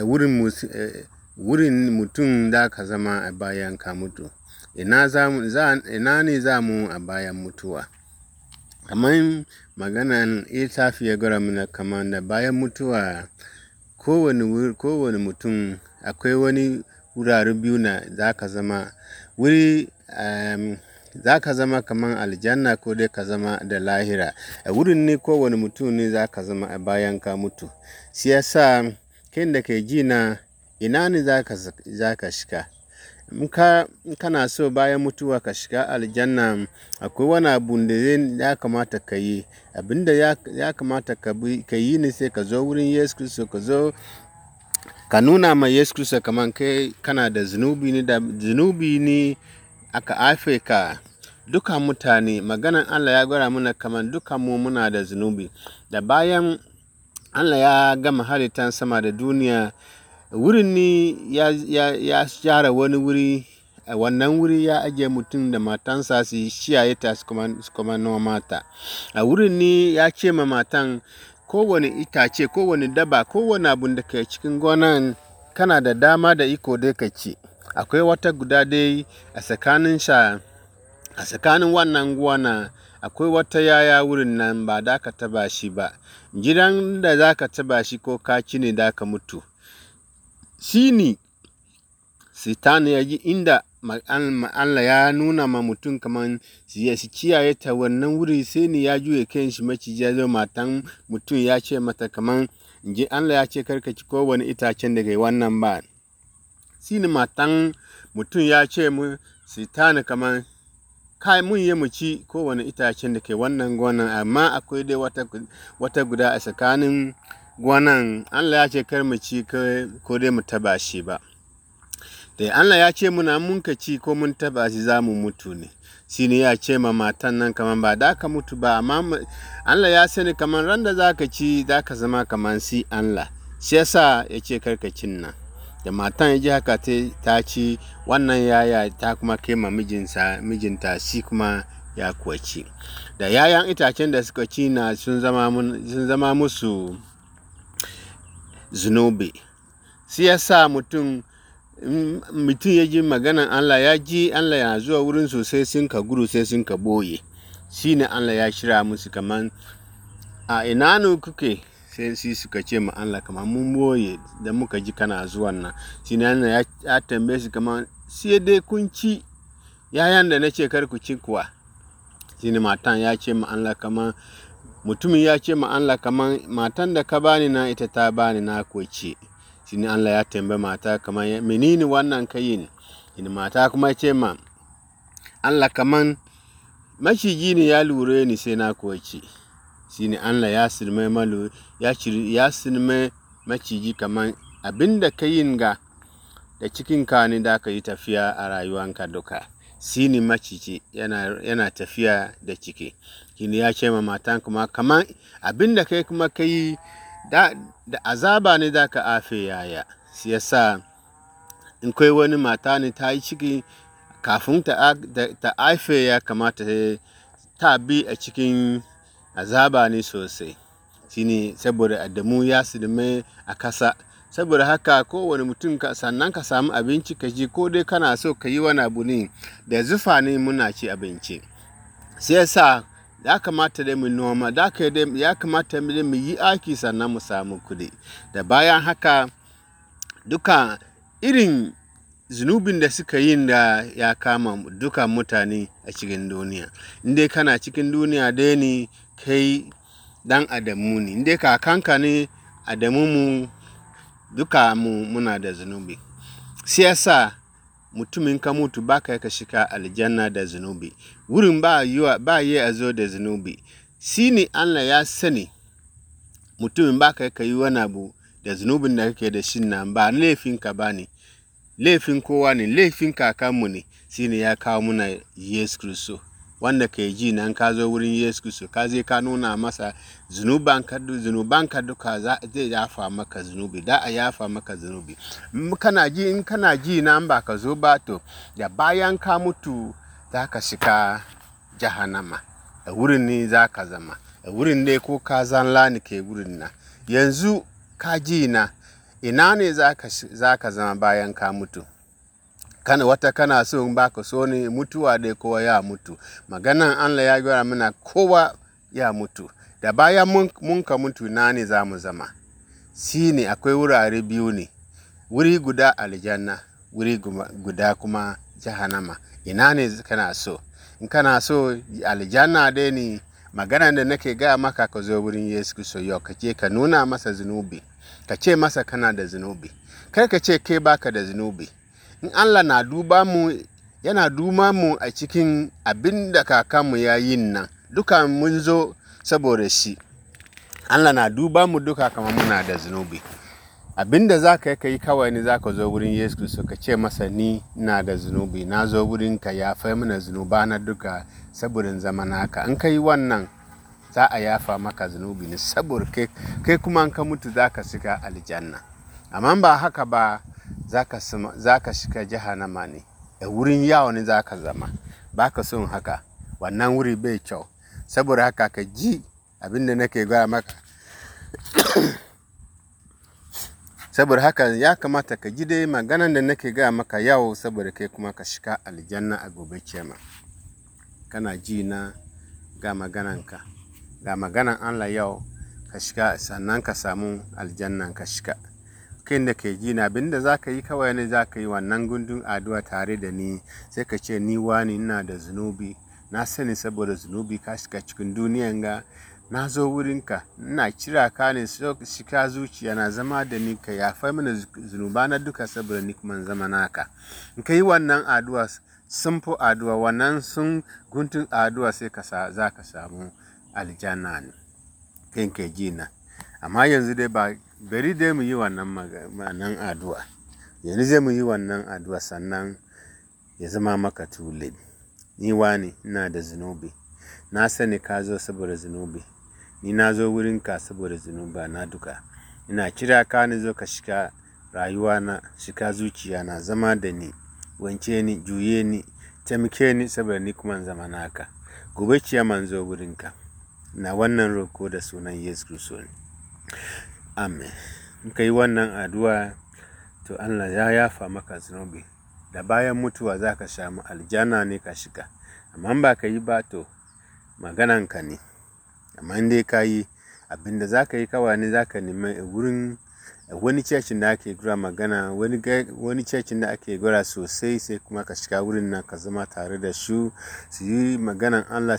wurin mutum da ka zama a bayan ka mutu. Ina ne za mu a bayan mutuwa? Kamar maganan littafi ya gwada mana kamar da bayan mutuwa kowane mutum akwai wani wurare biyu na za ka zama. Za ka zama kamar aljanna ko dai ka zama da lahira. A wurin ne kowane mutum ne za ka zama a bayan ka mutu. Shi yasa kai da ke ji na, ina ne za ka shiga? In kana so bayan mutuwa ka shiga aljanna, akwai wani abu da ya kamata ka yi. Abin da ya kamata ka yi ne sai ka zo wurin Yesu Kiristi, ka zo ka nuna ma Yesu Kiristi kamar kai kana da zunubi ne aka haife ka. Duka mutane, maganan Allah ya gwada mana kamar duka mu muna da zunubi. Da bayan Allah ya gama halittar sama da duniya, wurin ne ya share wani wuri. A wannan wuri ya ajiye mutum da matansa su kiyaye ta su kuma noma ta. A wurin ne ya ce ma matan, kowane itace, kowane daba, kowane abun da ke cikin gonan kana da dama da iko dai ka ci. Akwai wata guda dai a tsakanin wannan gona, akwai wata yaya wurin nan ba da ka taba shi ba. Gidan da za ka taba shi ko ka ci ne da ka mutu. Shi ne Satan ya ji inda Allah ya nuna ma mutum kamar su kiyaye ta wannan wuri, sai ne ya juye kan shi maciji ya zo matan mutum ya ce mata kamar Allah ya ce karka ci kowane itacen daga wannan ba. Shi ne matan mutum ya ce mu Satan kamar kai mun yi mu ci kowane itacen da ke wannan gonan, amma akwai dai wata guda a tsakanin gonan Allah ya ce kar mu ci ko dai mu taba shi ba. Da Allah ya ce muna mun ka ci ko mun taba shi za mu mutu ne. Shi ne ya ce ma matan nan kamar ba da ka mutu ba, amma Allah ya sani kamar ran da za ka ci za ka zama kamar si Allah. Shi yasa ya ce kar ka cin nan. Da matan ya ji haka ta ci wannan yaya, ta kuma kai ma mijinta, shi kuma ya kuwa ci. Da yayan itacen da suka ci na sun zama musu zunubi. Shi yasa mutum ya ji maganan Allah, ya ji Allah yana zuwa wurin su, sai sun ka gudu, sai sun ka boye. Shi ne Allah ya shirya musu kamar a ina ne kuke? Sai su suka ce ma Allah kamar mun boye da muka ji kana zuwan nan. Shi ne Allah ya tambaye su kamar sai dai kun ci yayan da na ce kar ku ci kuwa. Shi ne matan ya ce ma Allah kamar, mutumin ya ce ma Allah kamar matan da ka bani na ita ta bani na kuwa ci. Shi ne Allah ya tambaye mata kamar menene wannan ka yi? Shi ne mata kuma ce ma Allah kamar maciji ne ya lura ni sai na kuwa ci. Shi ne Allah ya silme maciji kamar abin da ka yin ga da cikinka ne da ka yi tafiya a rayuwanka duka. Shi ne maciji yana tafiya da ciki. Shi ne ya ce ma matan kuma kamar abin da kai kuma ka yi da azaba ne da ka afe yaya. Shi yasa in kai wani mata ne ta yi ciki, kafin ta haife ya kamata ta bi a cikin azaba ne sosai. Shi ne saboda Adamu ya silme a kasa. Saboda haka kowane mutum sannan ka samu abinci ka ji, ko dai kana so ka yi wani abu ne da zufa ne muna ci abinci. Sai yasa ya kamata dai mu noma, ya kamata mu yi aiki sannan mu samu kuɗi. Da bayan haka duka irin zunubin da suka yi da ya kama duka mutane a cikin duniya. Indai kana cikin duniya dai ne kai dan Adamu ne. Indai kakanka ne Adamu, mu duka muna da zunubi. Shi yasa mutumin ka mutu ba ka shiga aljanna da zunubi. Wurin ba yi a zo da zunubi. Shi ne Allah ya sani mutumin ba ka yi wani abu da zunubin da kake da shi nan ba laifinka ba ne. Laifin kowa ne, laifin kakanmu ne. Shi ne ya kawo muna Yesu Kiristi. Wanda ke ji nan ka zo wurin Yesu Kiristi, ka je ka nuna masa zunubanka duka, zai yafa maka zunubi. Da a yafa maka zunubi. In kana ji nan ba ka zo ba, to da bayan ka mutu za ka shiga jahannama. A wurin ne za ka zama. A wurin ne ko ka zanla ne ke wurin nan. Yanzu ka ji na, ina ne za ka zama bayan ka mutu? Kana so in baka so ne, mutuwa dai kowa ya mutu. Maganan Allah ya gaya mana kowa ya mutu. Da bayan mun ka mutu ina ne za mu zama? Shi ne akwai wurare biyu ne, wuri guda aljanna, wuri guda kuma jahannama. Ina ne kana so? In kana so aljanna dai ne, maganan da nake gaya maka ka zo wurin Yesu Kristo yau, ka je ka nuna masa zunubi, ka ce masa kana da zunubi. Kar ka ce kai baka da zunubi. In Allah na duba mu, yana duba mu a cikin abin da kakanmu ya yi nan, duka mun zo saboda shi. Allah na duba mu duka kamar muna da zunubi. Abin da za ka yi kawai ne za ka zo wurin Yesu Kristo ka ce masa ni na da zunubi, na zo wurin ka yafa mana zunuba na duka saboda zama naka. In ka yi wannan za a yafa maka zunubi ne saboda kai kuma in ka mutu za ka shiga aljanna. Amma ba haka ba za ka shiga jahannama ne, a wurin yawo ne za ka zama. Ba ka son haka, wannan wuri bai kyau. Saboda haka ka ji abin da nake gaya maka. Saboda haka ya kamata ka ji dai maganan da nake gaya maka yau, saboda kai kuma ka shiga aljanna a gobe kiyama. Kana ji na ga magananka, ga maganan Allah yau, ka shiga sannan ka samu aljanna ka shiga. Kai da ke ji na, abin da za ka yi kawai ne za ka yi wannan gundun addu'a tare da ni, sai ka ce ni wani ina da zunubi, na sani saboda zunubi ka shiga cikin duniyan ga, na zo wurinka, ina kira ka ne shiga zuciya na, zama da ni, ka yafa mana zunuba na duka saboda ni kuma zama naka. In ka yi wannan addu'a, simple addu'a, wannan sun guntun addu'a, sai za ka samu aljanna ne. Kai ke ji na. Amma yanzu dai bari dai mu yi wannan addu'a. Yanzu zai mu yi wannan addu'a sannan ya zama maka too late. Ni wani ina da zunubi, na sani ka zo saboda zunubi, ni na zo wurinka saboda zunuba na duka. Ina kira ka ne zo ka shiga rayuwa na, shiga zuciya na, zama da ni, wanke ni, juye ni, taimake ni saboda ni kuma zama naka. Gobe kiyama zo wurinka. Na wannan roko da sunan Yesu Kristo ne. Amen. In ka yi wannan addu'a, to Allah ya yafa maka zunubi. Da bayan mutuwa za ka samu aljanna ne ka shiga. Amma ba ka yi ba, to magananka ne. Amma in dai ka yi, abin da za ka yi kawai ne za ka nemi wurin wani cecin da ake gura magana, wani cecin da ake gura sosai, sai kuma ka shiga wurin nan ka zama tare da su yi maganan Allah